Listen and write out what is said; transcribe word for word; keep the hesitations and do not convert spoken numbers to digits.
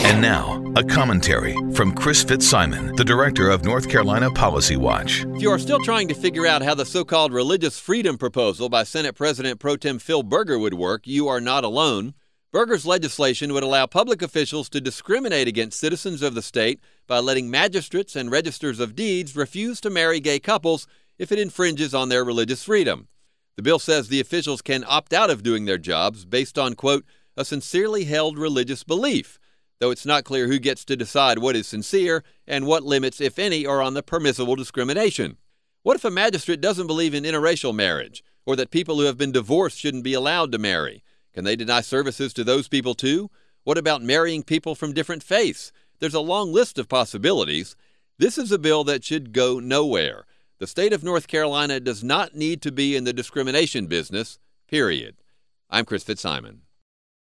And now, a commentary from Chris Fitzsimon, the director of North Carolina Policy Watch. If you are still trying to figure out how the so-called religious freedom proposal by Senate President Pro Tem Phil Berger would work, you are not alone. Berger's legislation would allow public officials to discriminate against citizens of the state by letting magistrates and registers of deeds refuse to marry gay couples if it infringes on their religious freedom. The bill says the officials can opt out of doing their jobs based on, quote, a sincerely held religious belief, though it's not clear who gets to decide what is sincere and what limits, if any, are on the permissible discrimination. What if a magistrate doesn't believe in interracial marriage, or that people who have been divorced shouldn't be allowed to marry? Can they deny services to those people too? What about marrying people from different faiths? There's a long list of possibilities. This is a bill that should go nowhere. The state of North Carolina does not need to be in the discrimination business, period. I'm Chris Fitzsimon.